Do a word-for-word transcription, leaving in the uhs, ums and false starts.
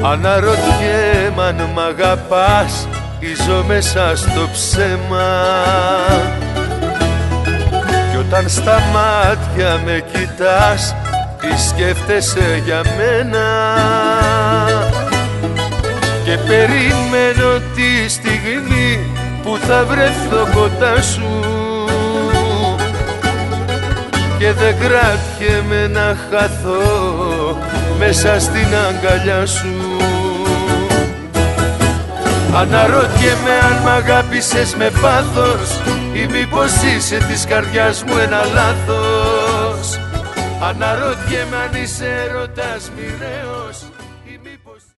Αναρωτιέμαι αν μ' αγαπάς ή ζω μέσα στο ψέμα. Κι όταν στα μάτια με κοιτάς, τι σκέφτεσαι για μένα? Και περιμένω τη στιγμή που θα βρεθώ κοντά σου και δεν κρατιέμαι να χαθώ μέσα στην αγκαλιά σου. Αναρωτιέμαι αν μ' αγάπησες με πάθος ή μήπως είσαι της καρδιάς μου ένα λάθος. Αναρωτιέμαι αν είσαι έρωτας μοιραίος